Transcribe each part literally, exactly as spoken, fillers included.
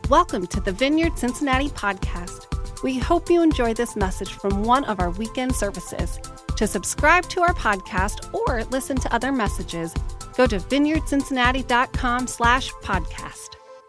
Welcome to the Vineyard Cincinnati podcast. We hope you enjoy this message from one of our weekend services. To subscribe to our podcast or listen to other messages, go to vineyardcincinnati.com slash podcast.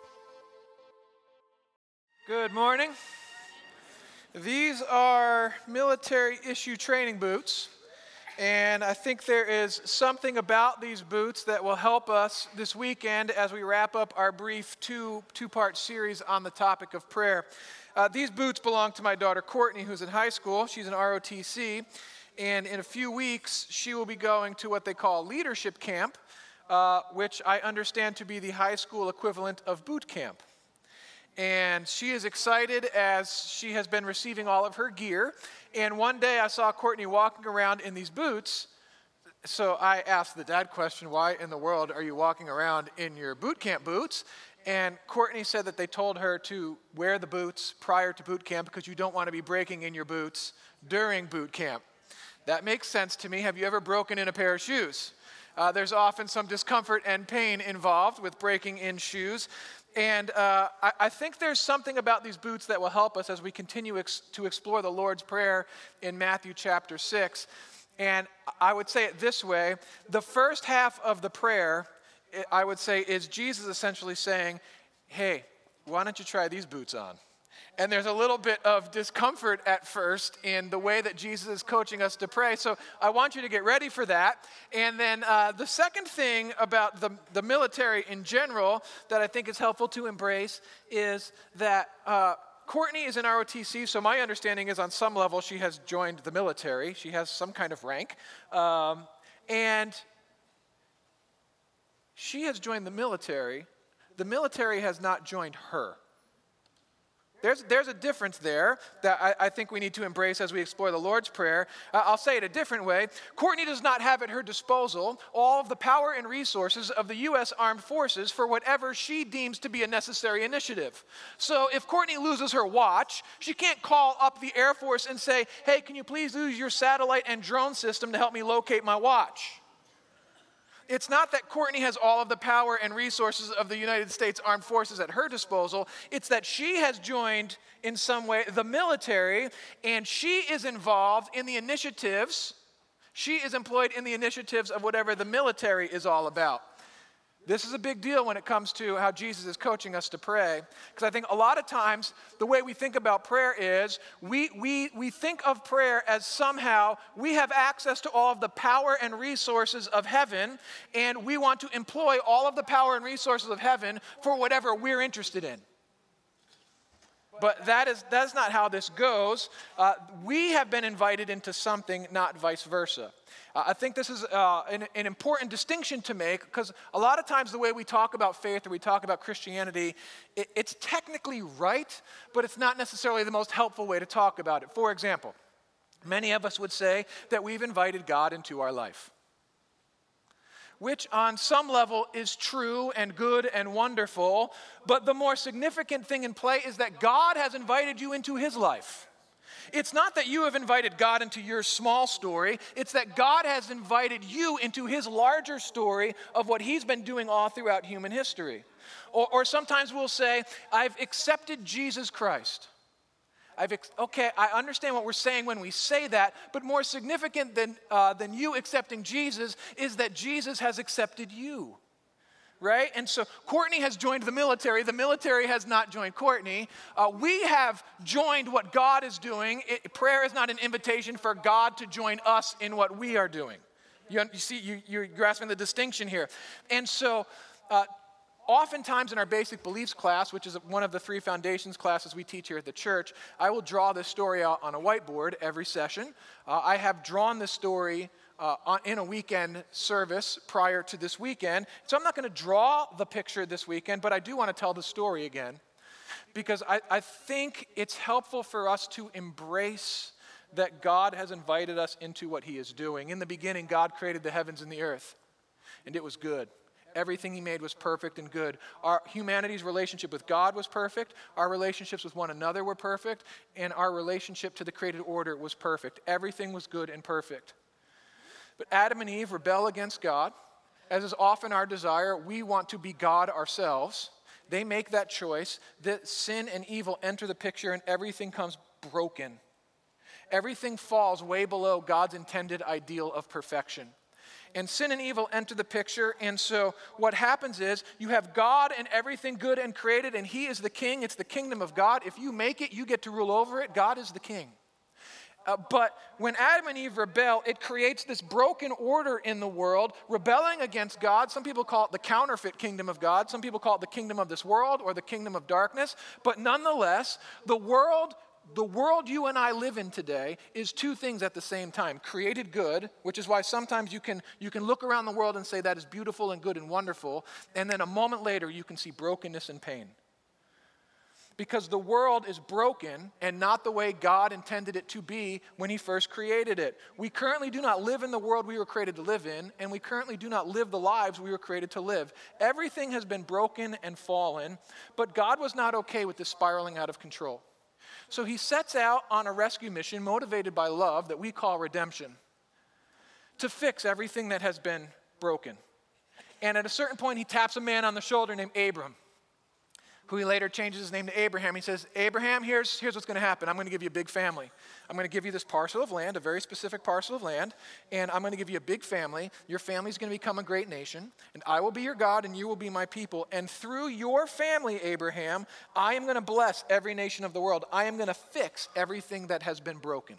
Good morning. These are military issue training boots, and I think there is something about these boots that will help us this weekend as we wrap up our brief two, two-part series on the topic of prayer. Uh, these boots belong to my daughter Courtney, who's in high school. She's in R O T C, and in a few weeks, she will be going to what they call leadership camp, uh, which I understand to be the high school equivalent of boot camp. And she is excited as she has been receiving all of her gear. And one day I saw Courtney walking around in these boots. So I asked the dad question, why in the world are you walking around in your boot camp boots? And Courtney said that they told her to wear the boots prior to boot camp because you don't want to be breaking in your boots during boot camp. That makes sense to me. Have you ever broken in a pair of shoes? Uh, there's often some discomfort and pain involved with breaking in shoes. And uh, I, I think there's something about these boots that will help us as we continue ex- to explore the Lord's Prayer in Matthew chapter six. And I would say it this way. The first half of the prayer, I would say, is Jesus essentially saying, hey, why don't you try these boots on? And there's a little bit of discomfort at first in the way that Jesus is coaching us to pray. So I want you to get ready for that. And then uh, the second thing about the, the military in general that I think is helpful to embrace is that uh, Courtney is in R O T C, so my understanding is on some level she has joined the military. She has some kind of rank. Um, and she has joined the military. The military has not joined her. There's, there's a difference there that I, I think we need to embrace as we explore the Lord's Prayer. Uh, I'll say it a different way. Courtney does not have at her disposal all of the power and resources of the U S Armed Forces for whatever she deems to be a necessary initiative. So if Courtney loses her watch, she can't call up the Air Force and say, hey, can you please use your satellite and drone system to help me locate my watch? It's not that Courtney has all of the power and resources of the United States Armed Forces at her disposal. It's that she has joined, in some way, the military, and she is involved in the initiatives. She is employed in the initiatives of whatever the military is all about. This is a big deal when it comes to how Jesus is coaching us to pray, because I think a lot of times the way we think about prayer is we, we, we think of prayer as somehow we have access to all of the power and resources of heaven, and we want to employ all of the power and resources of heaven for whatever we're interested in. But that is that's not how this goes. Uh, we have been invited into something, not vice versa. Uh, I think this is uh, an, an important distinction to make because a lot of times the way we talk about faith or we talk about Christianity, it, it's technically right, but it's not necessarily the most helpful way to talk about it. For example, many of us would say that we've invited God into our life, which on some level is true and good and wonderful, but the more significant thing in play is that God has invited you into his life. It's not that you have invited God into your small story, it's that God has invited you into his larger story of what he's been doing all throughout human history. Or, or sometimes we'll say, I've accepted Jesus Christ. I've ex- okay, I understand what we're saying when we say that, but more significant than, uh, than you accepting Jesus is that Jesus has accepted you, right? And so Courtney has joined the military. The military has not joined Courtney. Uh, we have joined what God is doing. It, prayer is not an invitation for God to join us in what we are doing. You, you see, you, you're grasping the distinction here. And so uh, oftentimes in our basic beliefs class, which is one of the three foundations classes we teach here at the church, I will draw this story out on a whiteboard every session. Uh, I have drawn this story uh, on, in a weekend service prior to this weekend. So I'm not going to draw the picture this weekend, but I do want to tell the story again because I, I think it's helpful for us to embrace that God has invited us into what he is doing. In the beginning, God created the heavens and the earth, and it was good. Everything he made was perfect and good. Our humanity's relationship with God was perfect. Our relationships with one another were perfect. And our relationship to the created order was perfect. Everything was good and perfect. But Adam and Eve rebel against God. As is often our desire, we want to be God ourselves. they make that choice, that sin and evil enter the picture and everything comes broken. Everything falls way below God's intended ideal of perfection. And sin and evil enter the picture, and so what happens is you have God and everything good and created, and he is the king. It's the kingdom of God. If you make it, you get to rule over it. God is the king. Uh, but when Adam and Eve rebel, it creates this broken order in the world, rebelling against God. Some people call it the counterfeit kingdom of God. Some people call it the kingdom of this world or the kingdom of darkness. But nonetheless, the world The world you and I live in today is two things at the same time. Created good, which is why sometimes you can, you can look around the world and say that is beautiful and good and wonderful, and then a moment later you can see brokenness and pain. Because the world is broken and not the way God intended it to be when he first created it. We currently do not live in the world we were created to live in, and we currently do not live the lives we were created to live. Everything has been broken and fallen, but God was not okay with this spiraling out of control. So he sets out on a rescue mission motivated by love that we call redemption to fix everything that has been broken. And at a certain point, he taps a man on the shoulder named Abram, who he later changes his name to Abraham. He says, Abraham, here's, here's what's going to happen. I'm going to give you a big family. I'm going to give you this parcel of land, a very specific parcel of land, and I'm going to give you a big family. Your family's going to become a great nation, and I will be your God, and you will be my people. And through your family, Abraham, I am going to bless every nation of the world. I am going to fix everything that has been broken.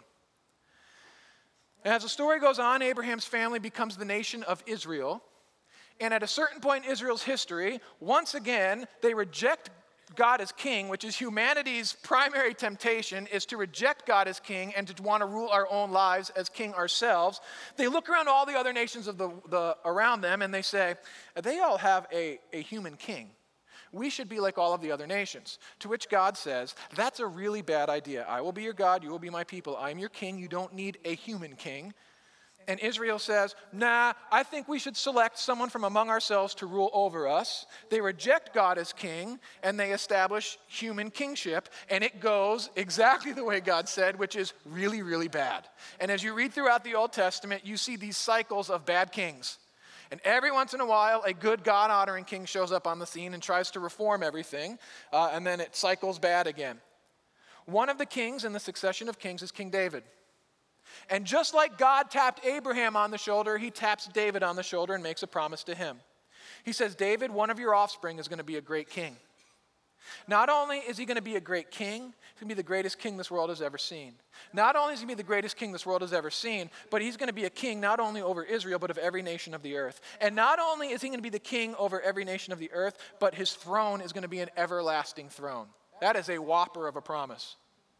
And as the story goes on, Abraham's family becomes the nation of Israel. And at a certain point in Israel's history, once again, they reject God as king, which is humanity's primary temptation, is to reject God as king and to want to rule our own lives as king ourselves. They look around all the other nations of the, the around them and they say, they all have a, a human king. We should be like all of the other nations. To which God says, that's a really bad idea. I will be your God, you will be my people. I am your king, you don't need a human king. And Israel says, nah, I think we should select someone from among ourselves to rule over us. They reject God as king, and they establish human kingship, and it goes exactly the way God said, which is really, really bad. And as you read throughout the Old Testament, you see these cycles of bad kings. And every once in a while, a good God-honoring king shows up on the scene and tries to reform everything, uh, and then it cycles bad again. One of the kings in the succession of kings is King David. And just like God tapped Abraham on the shoulder, he taps David on the shoulder and makes a promise to him. He says, David, one of your offspring is going to be a great king. Not only is he going to be a great king, he's going to be the greatest king this world has ever seen. Not only is he going to be the greatest king this world has ever seen, but he's going to be a king not only over Israel, but of every nation of the earth. And not only is he going to be the king over every nation of the earth, but his throne is going to be an everlasting throne. That is a whopper of a promise.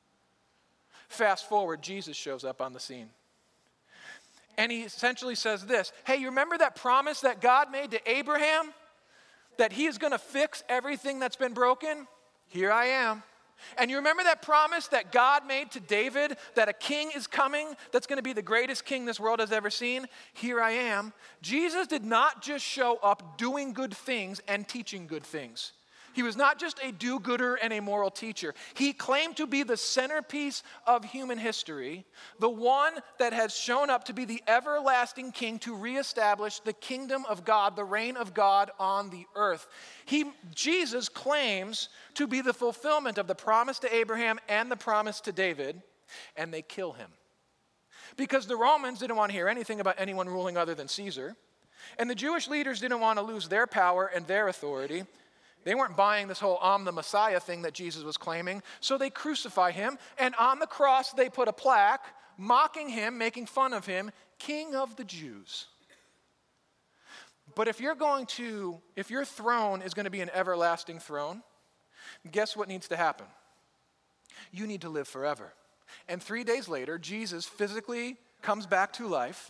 Fast forward, Jesus shows up on the scene. And he essentially says this, hey, you remember that promise that God made to Abraham? That he is going to fix everything that's been broken? Here I am. And you remember that promise that God made to David, that a king is coming that's going to be the greatest king this world has ever seen? Here I am. Jesus did not just show up doing good things and teaching good things. He was not just a do-gooder and a moral teacher. He claimed to be the centerpiece of human history, the one that has shown up to be the everlasting king to reestablish the kingdom of God, the reign of God on the earth. He, Jesus claims to be the fulfillment of the promise to Abraham and the promise to David, and they kill him. Because the Romans didn't want to hear anything about anyone ruling other than Caesar, and the Jewish leaders didn't want to lose their power and their authority. They weren't buying this whole I'm the Messiah thing that Jesus was claiming, so they crucify him, and on the cross they put a plaque mocking him, making fun of him, King of the Jews. But if you're going to, if your throne is going to be an everlasting throne, guess what needs to happen? You need to live forever. And three days later, Jesus physically comes back to life,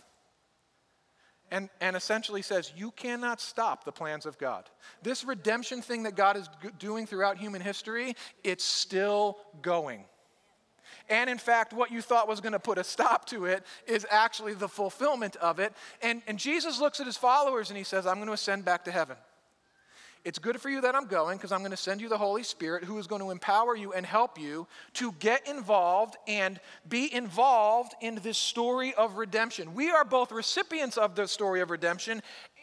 And, and essentially says, you cannot stop the plans of God. This redemption thing that God is g- doing throughout human history, it's still going. And in fact, what you thought was going to put a stop to it is actually the fulfillment of it. And, and Jesus looks at his followers and he says, I'm going to ascend back to heaven. It's good for you that I'm going because I'm going to send you the Holy Spirit who is going to empower you and help you to get involved and be involved in this story of redemption. We are both recipients of the story of redemption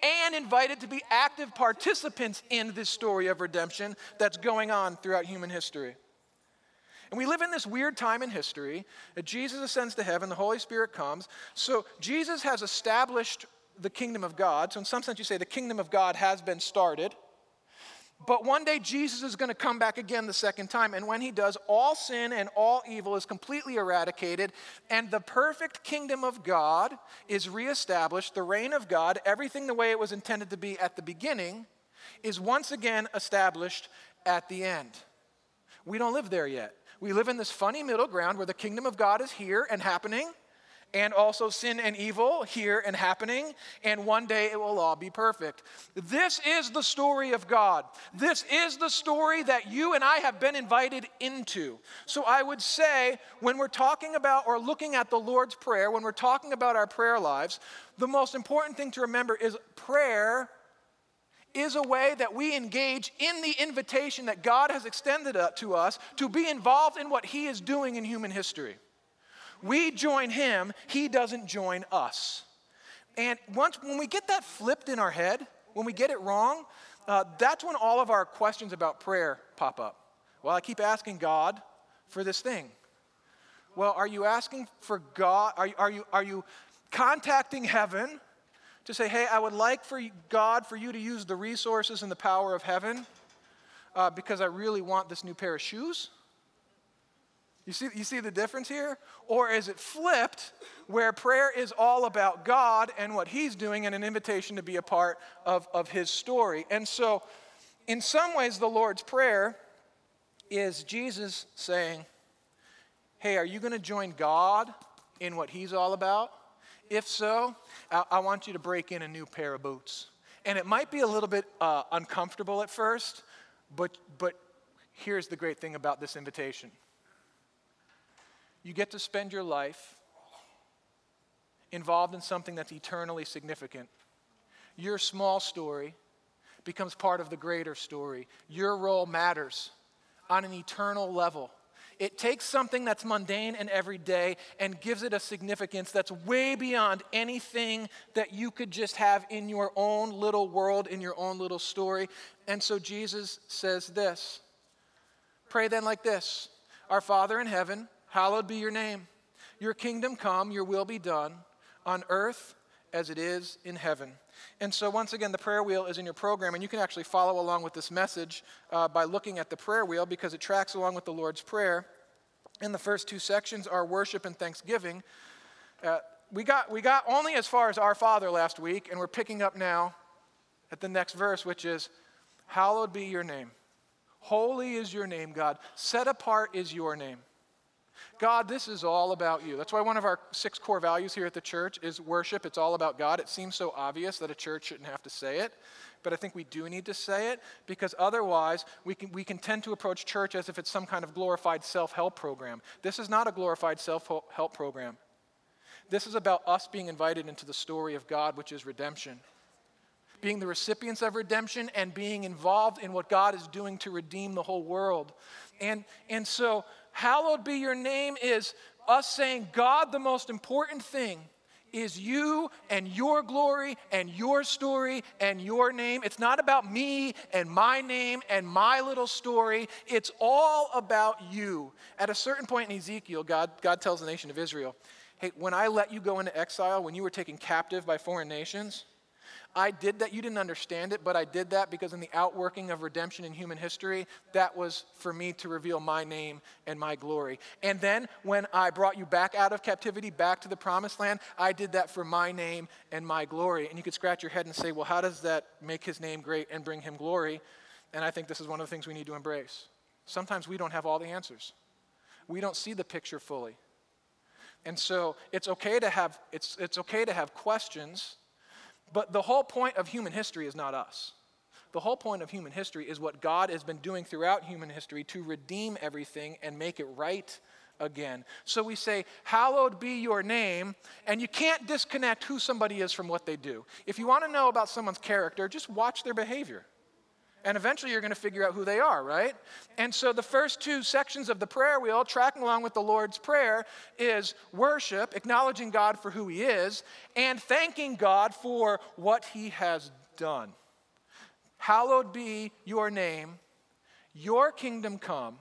and invited to be active participants in this story of redemption that's going on throughout human history. And we live in this weird time in history that Jesus ascends to heaven, the Holy Spirit comes. So Jesus has established the kingdom of God. So in some sense you say the kingdom of God has been started. But one day Jesus is going to come back again the second time. And when he does, all sin and all evil is completely eradicated. And the perfect kingdom of God is reestablished. The reign of God, everything the way it was intended to be at the beginning, is once again established at the end. We don't live there yet. We live in this funny middle ground where the kingdom of God is here and happening, and also sin and evil here and happening, and one day it will all be perfect. This is the story of God. This is the story that you and I have been invited into. So I would say when we're talking about or looking at the Lord's Prayer, when we're talking about our prayer lives, the most important thing to remember is prayer is a way that we engage in the invitation that God has extended to us to be involved in what he is doing in human history. We join him, he doesn't join us. And once when we get that flipped in our head, when we get it wrong, uh, that's when all of our questions about prayer pop up. Well, I keep asking God for this thing. Well, are you asking for God? Are, are, you, are you contacting heaven to say, hey, I would like for God for you to use the resources and the power of heaven uh, because I really want this new pair of shoes? You see, you see the difference here? Or is it flipped, where prayer is all about God and what he's doing and an invitation to be a part of, of his story? And so, in some ways, the Lord's Prayer is Jesus saying, hey, are you going to join God in what he's all about? If so, I, I want you to break in a new pair of boots. And it might be a little bit uh, uncomfortable at first, but but here's the great thing about this invitation. You get to spend your life involved in something that's eternally significant. Your small story becomes part of the greater story. Your role matters on an eternal level. It takes something that's mundane and everyday and gives it a significance that's way beyond anything that you could just have in your own little world, in your own little story. And so Jesus says this. Pray then like this. Our Father in heaven, hallowed be your name. Your kingdom come, your will be done on earth as it is in heaven. And so once again, the prayer wheel is in your program, and you can actually follow along with this message uh, by looking at the prayer wheel because it tracks along with the Lord's Prayer. In the first two sections are worship and thanksgiving. Uh, we got we got only as far as Our Father last week, and we're picking up now at the next verse, which is, hallowed be your name. Holy is your name, God. Set apart is your name. God, this is all about you. That's why one of our six core values here at the church is worship. It's all about God. It seems so obvious that a church shouldn't have to say it, but I think we do need to say it because otherwise we can, we can tend to approach church as if it's some kind of glorified self-help program. This is not a glorified self-help program. This is about us being invited into the story of God, which is redemption. Being the recipients of redemption and being involved in what God is doing to redeem the whole world. And, and so, hallowed be your name is us saying, God, the most important thing is you and your glory and your story and your name. It's not about me and my name and my little story. It's all about you. At a certain point in Ezekiel, God, God tells the nation of Israel, hey, when I let you go into exile, when you were taken captive by foreign nations, I did that. You didn't understand it, but I did that because in the outworking of redemption in human history, that was for me to reveal my name and my glory. And then when I brought you back out of captivity, back to the promised land, I did that for my name and my glory. And you could scratch your head and say, well, how does that make his name great and bring him glory? And I think this is one of the things we need to embrace. Sometimes we don't have all the answers. We don't see the picture fully. And so it's okay to have, it's, it's okay to have questions. But the whole point of human history is not us. The whole point of human history is what God has been doing throughout human history to redeem everything and make it right again. So we say, hallowed be your name, and you can't disconnect who somebody is from what they do. If you want to know about someone's character, just watch their behavior. And eventually you're going to figure out who they are, right? And so the first two sections of the prayer wheel, tracking along with the Lord's Prayer, is worship, acknowledging God for who he is, and thanking God for what he has done. Hallowed be your name, your kingdom come,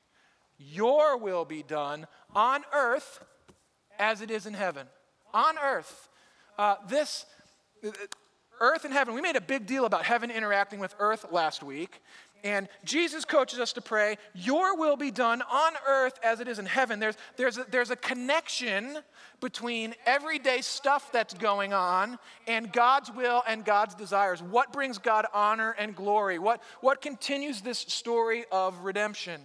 your will be done on earth as it is in heaven. On earth. Uh, this... Earth and heaven, we made a big deal about heaven interacting with earth last week. And Jesus coaches us to pray, your will be done on earth as it is in heaven. There's, there's, a, there's a connection between everyday stuff that's going on and God's will and God's desires. What brings God honor and glory? What, what continues this story of redemption?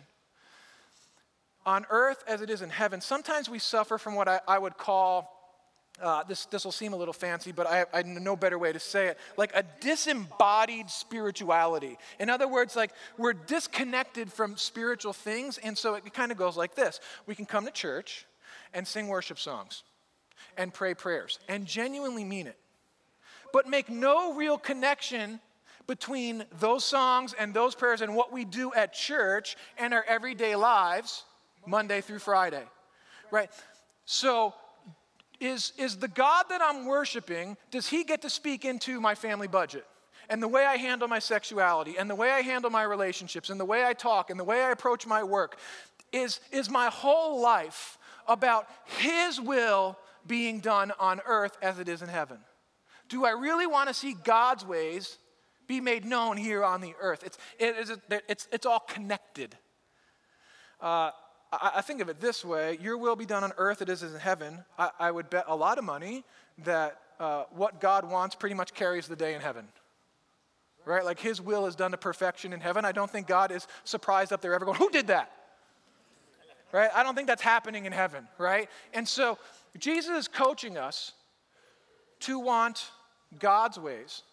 On earth as it is in heaven. Sometimes we suffer from what I, I would call Uh, this this will seem a little fancy, but I, I know no better way to say it, like a disembodied spirituality. In other words, like we're disconnected from spiritual things, and so it kind of goes like this. We can come to church and sing worship songs and pray prayers and genuinely mean it, but make no real connection between those songs and those prayers and what we do at church and our everyday lives, Monday through Friday, right? So Is, is the God that I'm worshiping, does he get to speak into my family budget and the way I handle my sexuality and the way I handle my relationships and the way I talk and the way I approach my work? Is, is my whole life about his will being done on earth as it is in heaven? Do I really want to see God's ways be made known here on the earth? It's, it is, it's, it's all connected. Uh, I think of it this way, your will be done on earth as it is in heaven. I, I would bet a lot of money that uh, what God wants pretty much carries the day in heaven. Right? Like his will is done to perfection in heaven. I don't think God is surprised up there ever going, who did that? Right? I don't think that's happening in heaven, right? And so Jesus is coaching us to want God's ways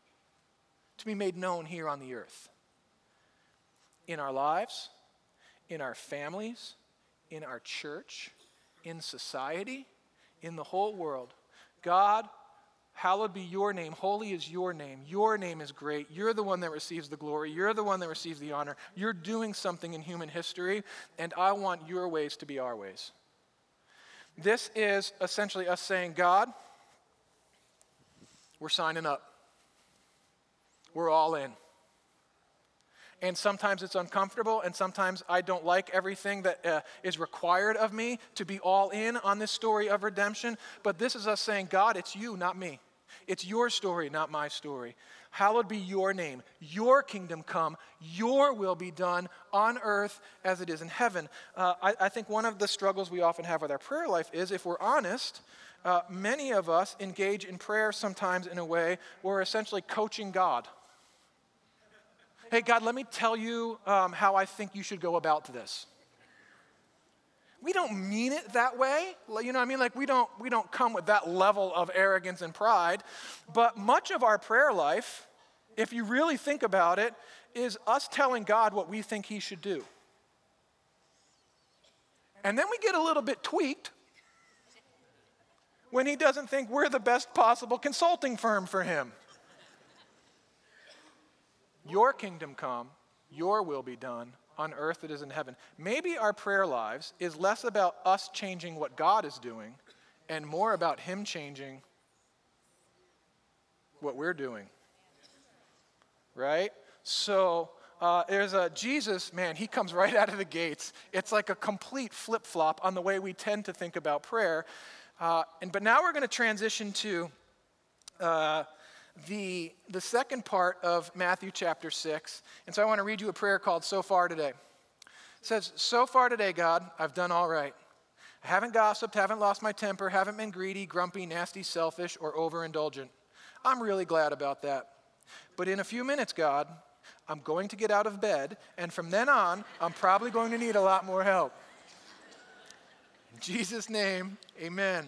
to be made known here on the earth. In our lives, in our families, in our church, in society, in the whole world. God, hallowed be your name. Holy is your name. Your name is great. You're the one that receives the glory. You're the one that receives the honor. You're doing something in human history, and I want your ways to be our ways. This is essentially us saying, God, we're signing up. We're all in. And sometimes it's uncomfortable, and sometimes I don't like everything that uh, is required of me to be all in on this story of redemption. But this is us saying, God, it's you, not me. It's your story, not my story. Hallowed be your name. Your kingdom come. Your will be done on earth as it is in heaven. Uh, I, I think one of the struggles we often have with our prayer life is, if we're honest, uh, many of us engage in prayer sometimes in a way where we're essentially coaching God. Hey, God, let me tell you um, how I think you should go about this. We don't mean it that way. You know what I mean? Like we don't, we don't come with that level of arrogance and pride. But much of our prayer life, if you really think about it, is us telling God what we think he should do. And then we get a little bit tweaked when he doesn't think we're the best possible consulting firm for him. Your kingdom come, your will be done on earth as it is in heaven. Maybe our prayer lives is less about us changing what God is doing and more about him changing what we're doing. Right? So uh, there's a Jesus, man, he comes right out of the gates. It's like a complete flip-flop on the way we tend to think about prayer. Uh, and But now we're going to transition to Uh, The, the second part of Matthew chapter six. And so I want to read you a prayer called So Far Today. It says, so far today, God, I've done all right. I haven't gossiped, haven't lost my temper, haven't been greedy, grumpy, nasty, selfish, or overindulgent. I'm really glad about that. But in a few minutes, God, I'm going to get out of bed, and from then on, I'm probably going to need a lot more help. In Jesus' name, amen.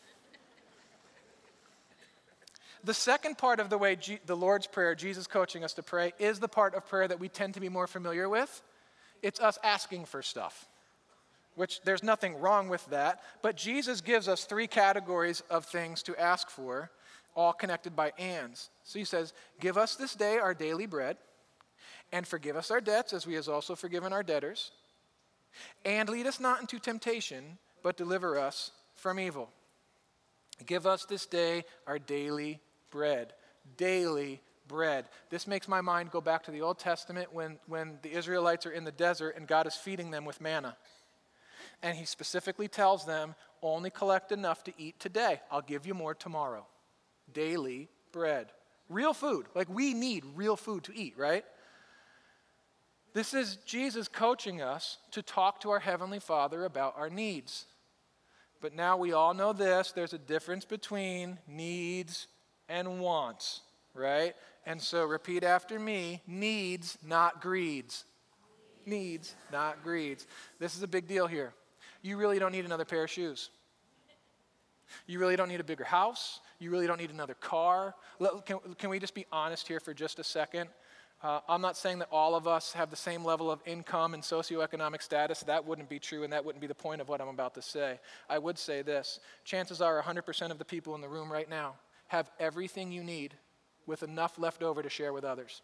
The second part of the way G- the Lord's Prayer, Jesus coaching us to pray, is the part of prayer that we tend to be more familiar with. It's us asking for stuff, which there's nothing wrong with that. But Jesus gives us three categories of things to ask for, all connected by ands. So he says, give us this day our daily bread. And forgive us our debts as we have also forgiven our debtors. And lead us not into temptation, but deliver us from evil. Give us this day our daily bread. Daily bread. This makes my mind go back to the Old Testament when, when the Israelites are in the desert and God is feeding them with manna. And he specifically tells them, only collect enough to eat today. I'll give you more tomorrow. Daily bread. Real food. Like we need real food to eat, right? This is Jesus coaching us to talk to our Heavenly Father about our needs. But now we all know this, there's a difference between needs and wants, right? And so repeat after me, needs, not greeds. Needs, not greeds. This is a big deal here. You really don't need another pair of shoes. You really don't need a bigger house. You really don't need another car. Can, can we just be honest here for just a second? Uh, I'm not saying that all of us have the same level of income and socioeconomic status. That wouldn't be true, and that wouldn't be the point of what I'm about to say. I would say this. Chances are one hundred percent of the people in the room right now have everything you need with enough left over to share with others.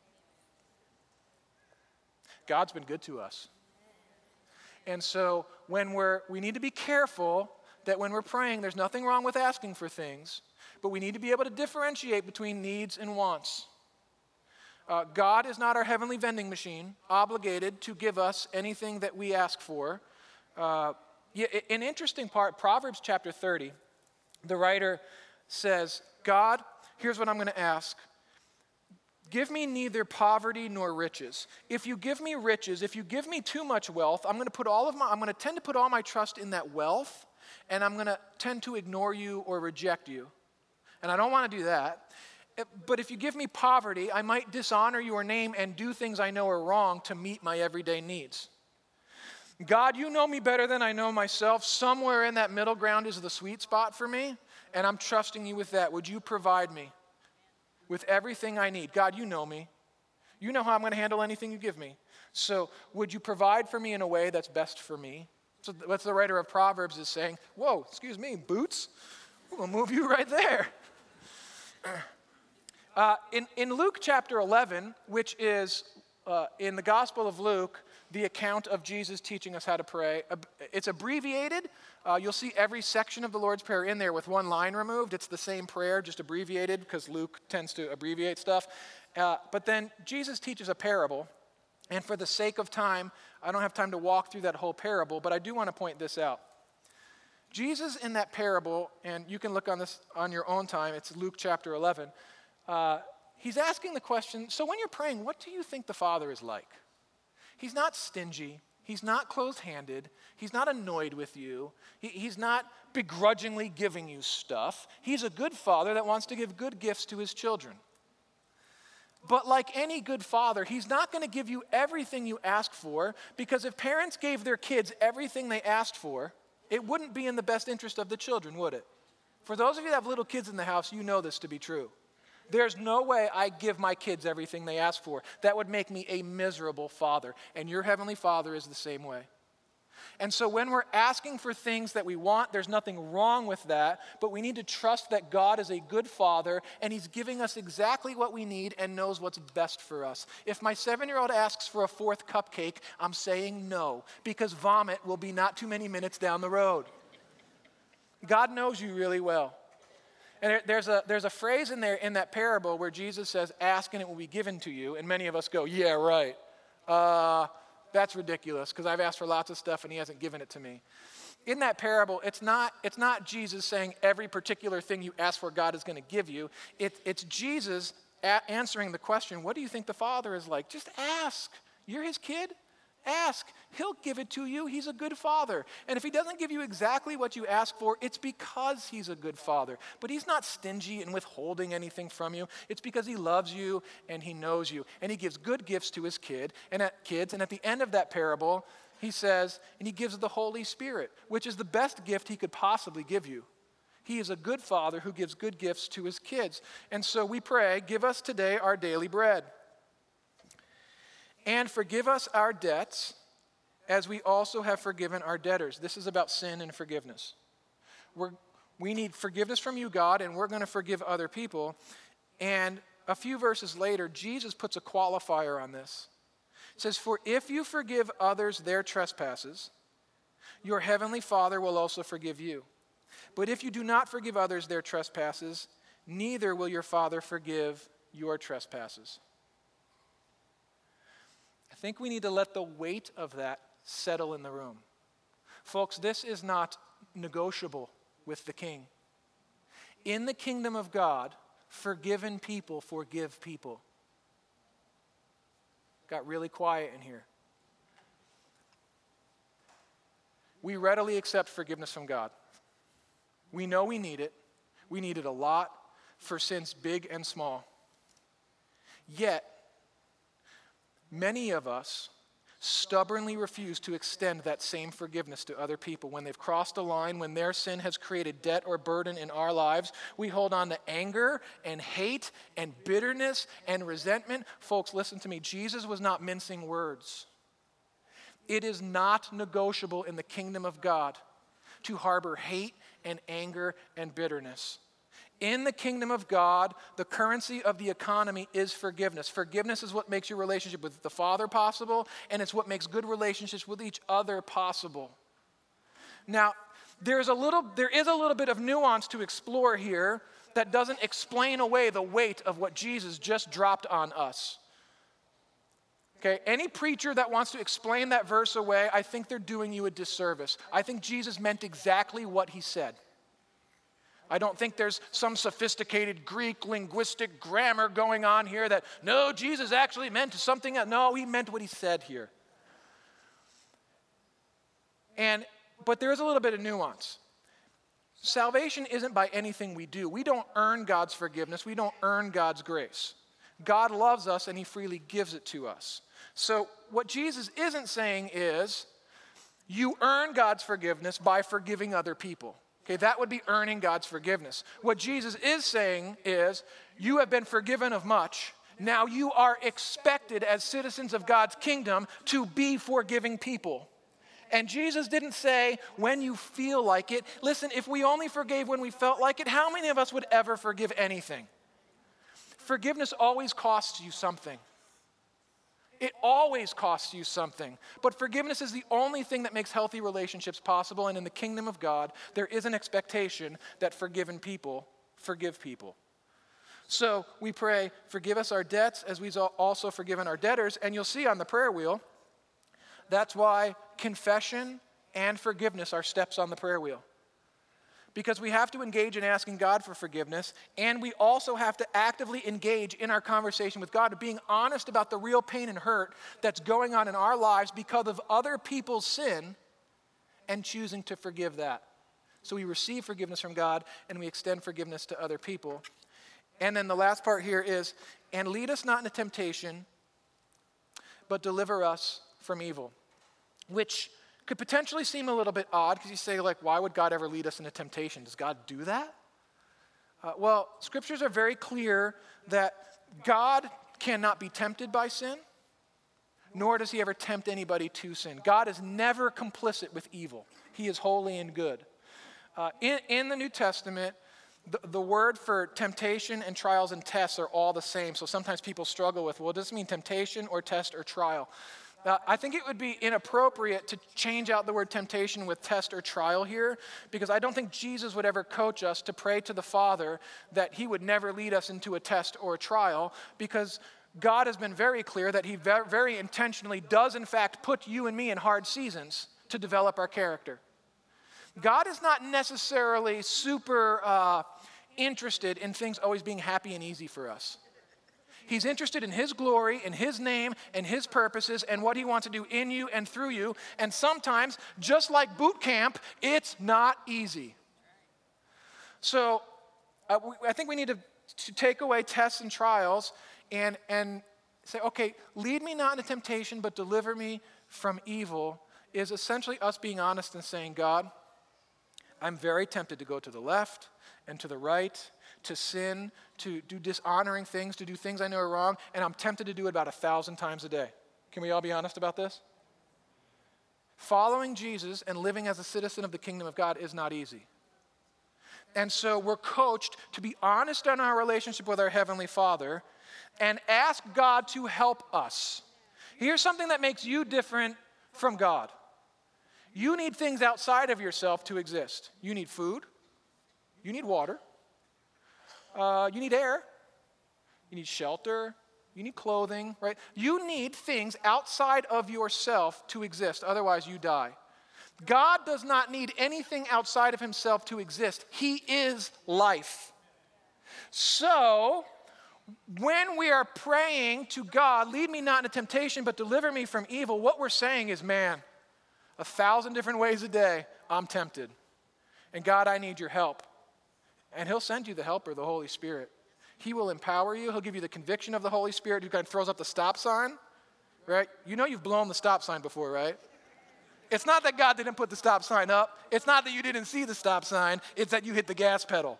God's been good to us. And so when we're, we need to be careful that when we're praying, there's nothing wrong with asking for things, but we need to be able to differentiate between needs and wants. Uh, God is not our heavenly vending machine, obligated to give us anything that we ask for. Uh, yeah, an interesting part, Proverbs chapter thirty, the writer says, God, here's what I'm going to ask. Give me neither poverty nor riches. If you give me riches, if you give me too much wealth, I'm going to put all of my, I'm going to tend to put all my trust in that wealth, and I'm going to tend to ignore you or reject you. And I don't want to do that. But if you give me poverty, I might dishonor your name and do things I know are wrong to meet my everyday needs. God, you know me better than I know myself. Somewhere in that middle ground is the sweet spot for me, and I'm trusting you with that. Would you provide me with everything I need? God, you know me. You know how I'm going to handle anything you give me. So would you provide for me in a way that's best for me? So what the writer of Proverbs is saying, whoa, excuse me, Boots, we'll move you right there. Uh, in, in Luke chapter eleven, which is uh, in the Gospel of Luke, the account of Jesus teaching us how to pray, it's abbreviated. Uh, you'll see every section of the Lord's Prayer in there with one line removed. It's the same prayer, just abbreviated, because Luke tends to abbreviate stuff. Uh, but then Jesus teaches a parable, and for the sake of time, I don't have time to walk through that whole parable, but I do want to point this out. Jesus in that parable, and you can look on this on your own time, it's Luke chapter eleven, Uh, he's asking the question, so when you're praying, what do you think the Father is like? He's not stingy. He's not closed-handed. He's not annoyed with you. He, he's not begrudgingly giving you stuff. He's a good father that wants to give good gifts to his children. But like any good father, he's not going to give you everything you ask for, because if parents gave their kids everything they asked for, it wouldn't be in the best interest of the children, would it? For those of you that have little kids in the house, you know this to be true. There's no way I give my kids everything they ask for. That would make me a miserable father. And your Heavenly Father is the same way. And so when we're asking for things that we want, there's nothing wrong with that, but we need to trust that God is a good Father and He's giving us exactly what we need and knows what's best for us. If my seven-year-old asks for a fourth cupcake, I'm saying no, because vomit will be not too many minutes down the road. God knows you really well. And there's a, there's a phrase in there in that parable where Jesus says, ask and it will be given to you. And many of us go, yeah, right. Uh, that's ridiculous because I've asked for lots of stuff and he hasn't given it to me. In that parable, it's not, it's not Jesus saying every particular thing you ask for God is going to give you. It, it's Jesus a- answering the question, what do you think the Father is like? Just ask. You're his kid? Ask. He'll give it to you. He's a good father. And if he doesn't give you exactly what you ask for, it's because he's a good father. But he's not stingy in withholding anything from you. It's because he loves you and he knows you. And he gives good gifts to his kid and at kids. And at the end of that parable, he says, and he gives the Holy Spirit, which is the best gift he could possibly give you. He is a good father who gives good gifts to his kids. And so we pray, give us today our daily bread. And forgive us our debts as we also have forgiven our debtors. This is about sin and forgiveness. We're, we need forgiveness from you, God, and we're going to forgive other people. And a few verses later, Jesus puts a qualifier on this. It says, "For if you forgive others their trespasses, your heavenly Father will also forgive you. But if you do not forgive others their trespasses, neither will your Father forgive your trespasses." I think we need to let the weight of that settle in the room. Folks, this is not negotiable with the King. In the kingdom of God, forgiven people forgive people. Got really quiet in here. We readily accept forgiveness from God. We know we need it. We need it a lot for sins big and small. Yet, many of us stubbornly refuse to extend that same forgiveness to other people. When they've crossed a line, when their sin has created debt or burden in our lives, we hold on to anger and hate and bitterness and resentment. Folks, listen to me. Jesus was not mincing words. It is not negotiable in the kingdom of God to harbor hate and anger and bitterness. In the kingdom of God, the currency of the economy is forgiveness. Forgiveness is what makes your relationship with the Father possible, and it's what makes good relationships with each other possible. Now, there's a little, there is a little bit of nuance to explore here that doesn't explain away the weight of what Jesus just dropped on us. Okay, any preacher that wants to explain that verse away, I think they're doing you a disservice. I think Jesus meant exactly what he said. I don't think there's some sophisticated Greek linguistic grammar going on here that, no, Jesus actually meant something else. No, he meant what he said here. And, but there is a little bit of nuance. Salvation isn't by anything we do. We don't earn God's forgiveness. We don't earn God's grace. God loves us and he freely gives it to us. So what Jesus isn't saying is, you earn God's forgiveness by forgiving other people. Okay, that would be earning God's forgiveness. What Jesus is saying is, you have been forgiven of much. Now you are expected as citizens of God's kingdom to be forgiving people. And Jesus didn't say, when you feel like it. Listen, if we only forgave when we felt like it, how many of us would ever forgive anything? Forgiveness always costs you something. It always costs you something. But forgiveness is the only thing that makes healthy relationships possible. And in the kingdom of God, there is an expectation that forgiven people forgive people. So we pray, forgive us our debts as we've also forgiven our debtors. And you'll see on the prayer wheel, that's why confession and forgiveness are steps on the prayer wheel. Because we have to engage in asking God for forgiveness, and we also have to actively engage in our conversation with God, being honest about the real pain and hurt that's going on in our lives because of other people's sin, and choosing to forgive that. So we receive forgiveness from God, and we extend forgiveness to other people. And then the last part here is, and lead us not into temptation, but deliver us from evil, which could potentially seem a little bit odd because you say, like, why would God ever lead us into temptation? Does God do that? Uh, well, scriptures are very clear that God cannot be tempted by sin, nor does he ever tempt anybody to sin. God is never complicit with evil. He is holy and good. Uh, in, in the New Testament, the, the word for temptation and trials and tests are all the same. So sometimes people struggle with, well, does this mean temptation or test or trial? Uh, I think it would be inappropriate to change out the word temptation with test or trial here, because I don't think Jesus would ever coach us to pray to the Father that he would never lead us into a test or a trial, because God has been very clear that he very, very intentionally does in fact put you and me in hard seasons to develop our character. God is not necessarily super uh, interested in things always being happy and easy for us. He's interested in his glory, in his name, and his purposes, and what he wants to do in you and through you. And sometimes, just like boot camp, it's not easy. So uh, we, I think we need to, to take away tests and trials and, and say, okay, lead me not into temptation, but deliver me from evil, is essentially us being honest and saying, God, I'm very tempted to go to the left and to the right, to sin, to do dishonoring things, to do things I know are wrong, and I'm tempted to do it about a thousand times a day. Can we all be honest about this? Following Jesus and living as a citizen of the kingdom of God is not easy. And so we're coached to be honest in our relationship with our Heavenly Father and ask God to help us. Here's something that makes you different from God. You need things outside of yourself to exist. You need food. You need water. Uh, you need air. You need shelter. You need clothing, right? You need things outside of yourself to exist. Otherwise, you die. God does not need anything outside of himself to exist. He is life. So, when we are praying to God, lead me not into temptation, but deliver me from evil, what we're saying is, man, a thousand different ways a day, I'm tempted. And God, I need your help. And he'll send you the helper, the Holy Spirit. He will empower you. He'll give you the conviction of the Holy Spirit who kind of throws up the stop sign, right? You know you've blown the stop sign before, right? It's not that God didn't put the stop sign up. It's not that you didn't see the stop sign. It's that you hit the gas pedal.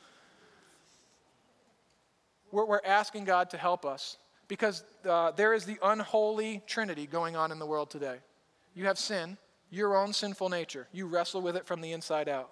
We're, we're asking God to help us because uh, there is the unholy trinity going on in the world today. You have sin, your own sinful nature. You wrestle with it from the inside out.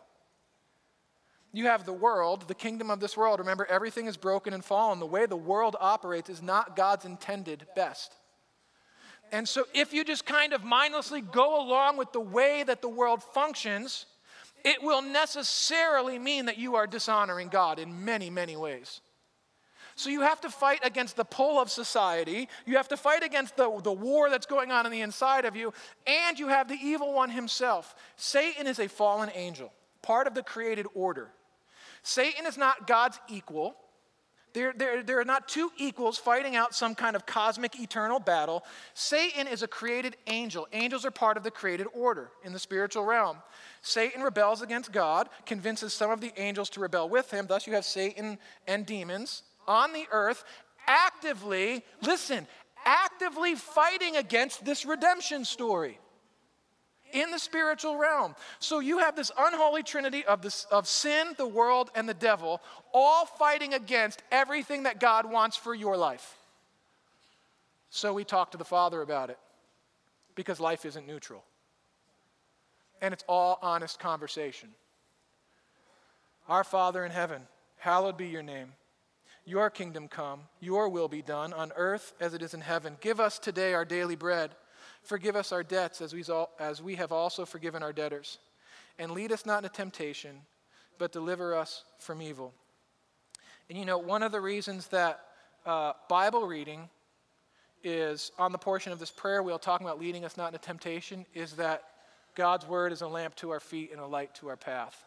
You have the world, the kingdom of this world. Remember, everything is broken and fallen. The way the world operates is not God's intended best. And so if you just kind of mindlessly go along with the way that the world functions, it will necessarily mean that you are dishonoring God in many, many ways. So you have to fight against the pull of society. You have to fight against the, the war that's going on in the inside of you. And you have the evil one himself. Satan is a fallen angel, part of the created order. Satan is not God's equal. There, there, there are not two equals fighting out some kind of cosmic eternal battle. Satan is a created angel. Angels are part of the created order in the spiritual realm. Satan rebels against God, convinces some of the angels to rebel with him. Thus you have Satan and demons on the earth actively, listen, actively fighting against this redemption story in the spiritual realm. So you have this unholy trinity of, this, of sin, the world, and the devil, all fighting against everything that God wants for your life. So we talk to the Father about it, because life isn't neutral. And it's all honest conversation. Our Father in heaven, hallowed be your name. Your kingdom come, your will be done on earth as it is in heaven. Give us today our daily bread. Forgive us our debts as we, as we have also forgiven our debtors. And lead us not into temptation, but deliver us from evil. And you know, one of the reasons that uh, Bible reading is on the portion of this prayer wheel talking about leading us not into temptation is that God's word is a lamp to our feet and a light to our path.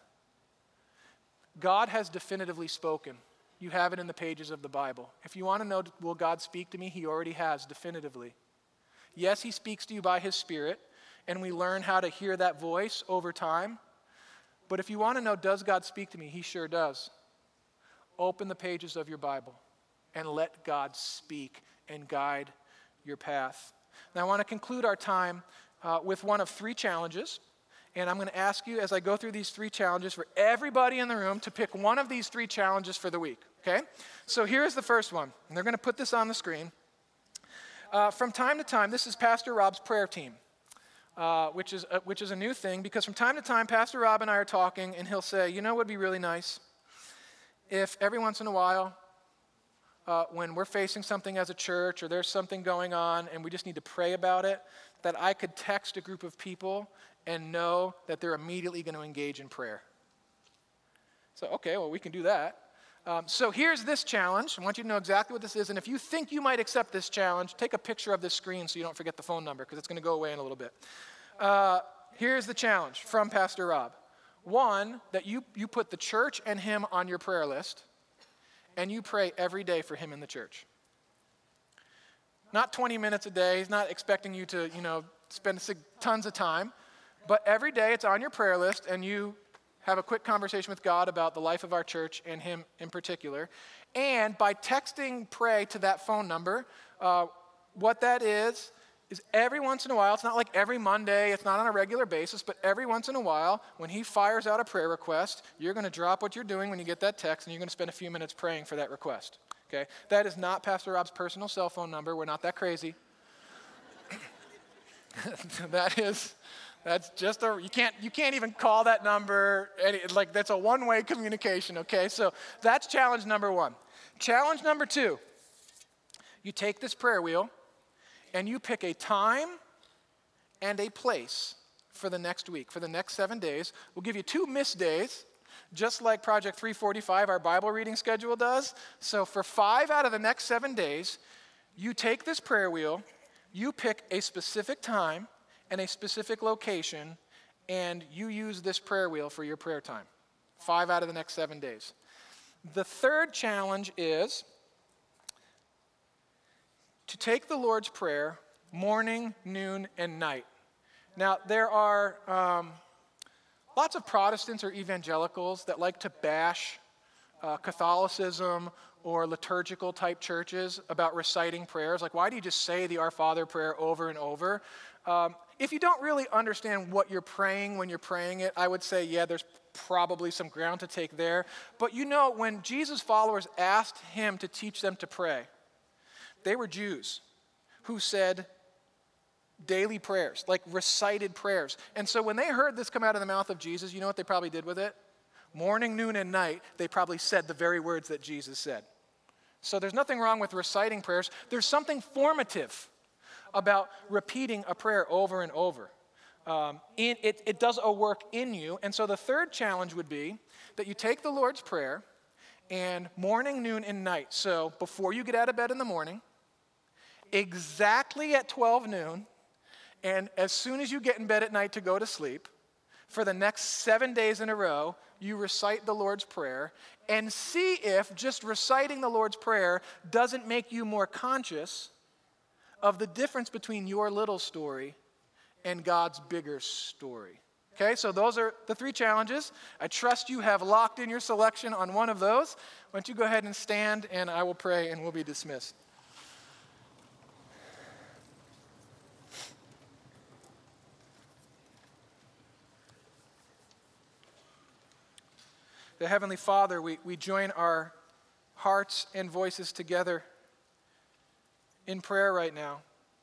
God has definitively spoken. You have it in the pages of the Bible. If you want to know, will God speak to me? He already has definitively. Yes, he speaks to you by his Spirit, and we learn how to hear that voice over time. But if you want to know, does God speak to me? He sure does. Open the pages of your Bible and let God speak and guide your path. Now, I want to conclude our time uh, with one of three challenges. And I'm going to ask you, as I go through these three challenges, for everybody in the room to pick one of these three challenges for the week, okay? So here's the first one. And they're going to put this on the screen. Uh, from time to time, this is Pastor Rob's prayer team, uh, which is a, which is a new thing, because from time to time, Pastor Rob and I are talking, and he'll say, you know what would be really nice? If every once in a while, uh, when we're facing something as a church, or there's something going on, and we just need to pray about it, that I could text a group of people and know that they're immediately going to engage in prayer. So, okay, well, we can do that. Um, so here's this challenge. I want you to know exactly what this is. And if you think you might accept this challenge, take a picture of this screen so you don't forget the phone number, because it's going to go away in a little bit. Uh, here's the challenge from Pastor Rob. One, that you, you put the church and him on your prayer list, and you pray every day for him in the church. Not twenty minutes a day. He's not expecting you to, you know, spend tons of time. But every day it's on your prayer list, and you have a quick conversation with God about the life of our church and him in particular. And by texting pray to that phone number, uh, what that is, is every once in a while, it's not like every Monday, it's not on a regular basis, but every once in a while, when he fires out a prayer request, you're going to drop what you're doing when you get that text, and you're going to spend a few minutes praying for that request. Okay? That is not Pastor Rob's personal cell phone number. We're not that crazy. that is... That's just a, you can't, you can't even call that number, any, like that's a one-way communication, okay? So that's challenge number one. Challenge number two, You take this prayer wheel and you pick a time and a place for the next week, for the next seven days. We'll give you two missed days, just like Project three forty-five, our Bible reading schedule does. So for five out of the next seven days, you take this prayer wheel, you pick a specific time and a specific location, and you use this prayer wheel for your prayer time. Five out of the next seven days. The third challenge is to take the Lord's Prayer morning, noon, and night. Now, there are um, lots of Protestants or evangelicals that like to bash uh, Catholicism or liturgical type churches about reciting prayers. Like, why do you just say the Our Father prayer over and over? Um, if you don't really understand what you're praying when you're praying it, I would say, yeah, there's probably some ground to take there. But you know, when Jesus' followers asked him to teach them to pray, they were Jews who said daily prayers, like recited prayers. And so when they heard this come out of the mouth of Jesus, you know what they probably did with it? Morning, noon, and night, they probably said the very words that Jesus said. So there's nothing wrong with reciting prayers. There's something formative about repeating a prayer over and over. Um, in, it, it does a work in you. And so the third challenge would be that you take the Lord's Prayer and morning, noon, and night. So before you get out of bed in the morning, exactly at twelve noon, and as soon as you get in bed at night to go to sleep, for the next seven days in a row, you recite the Lord's Prayer and see if just reciting the Lord's Prayer doesn't make you more conscious of the difference between your little story and God's bigger story. Okay, so those are the three challenges. I trust you have locked in your selection on one of those. Why don't you go ahead and stand, and I will pray, and we'll be dismissed. The Heavenly Father, we, we join our hearts and voices together in prayer right now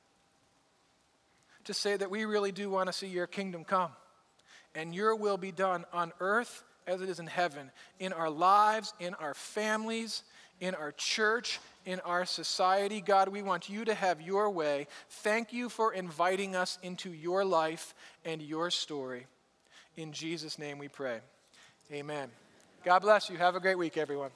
to say that we really do want to see your kingdom come and your will be done on earth as it is in heaven, in our lives, in our families, in our church, in our society. God, we want you to have your way. Thank you for inviting us into your life and your story. In Jesus' name we pray. Amen. God bless you. Have a great week, everyone.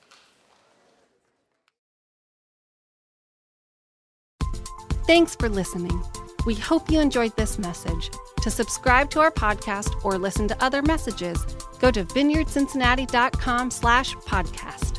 Thanks for listening. We hope you enjoyed this message. To subscribe to our podcast or listen to other messages, go to vineyard cincinnati dot com slash podcast.